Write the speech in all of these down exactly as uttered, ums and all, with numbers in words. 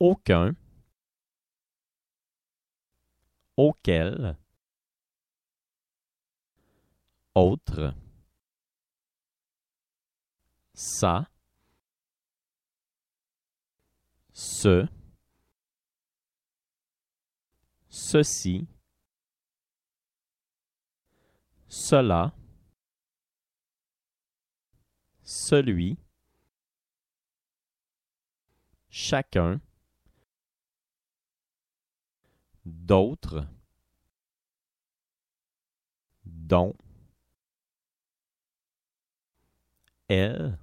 aucun, auquel, autre, ça, ce, ceci, cela, celui, chacun, d'autres, dont, elle,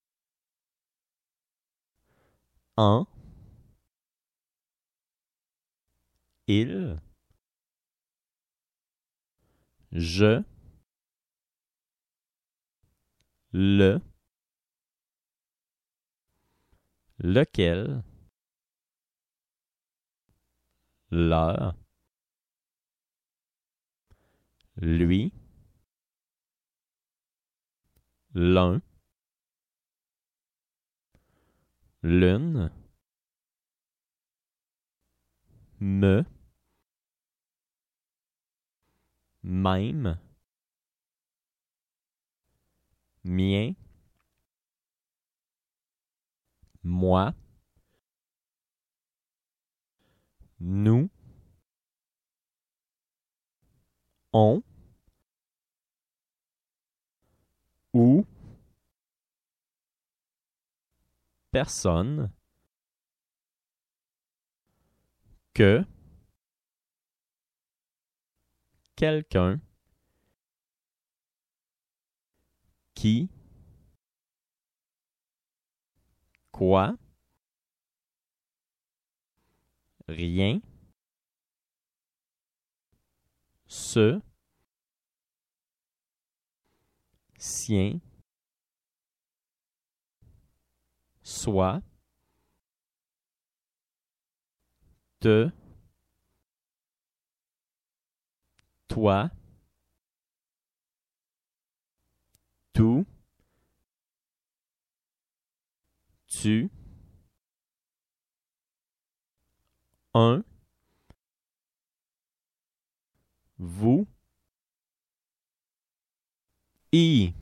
en, il, je, le, lequel, leur, lui, l'un, l'une, me, même, mien, moi, nous, on, ou, personne, que, quelqu'un, qui, quoi, rien, ce, sien, soit, te, toi, tout, tu, un, vous, i.